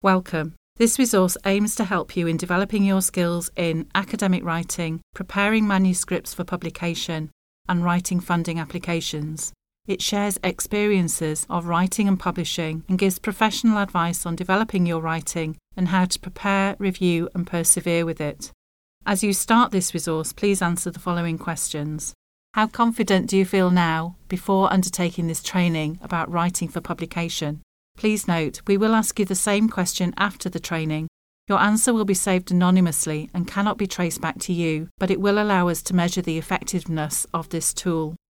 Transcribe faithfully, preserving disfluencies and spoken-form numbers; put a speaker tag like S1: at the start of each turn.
S1: Welcome. This resource aims to help you in developing your skills in academic writing, preparing manuscripts for publication, and writing funding applications. It shares experiences of writing and publishing and gives professional advice on developing your writing and how to prepare, review, and persevere with it. As you start this resource, please answer the following questions. How confident do you feel now, before undertaking this training, about writing for publication? Please note, we will ask you the same question after the training. Your answer will be saved anonymously and cannot be traced back to you, but it will allow us to measure the effectiveness of this tool.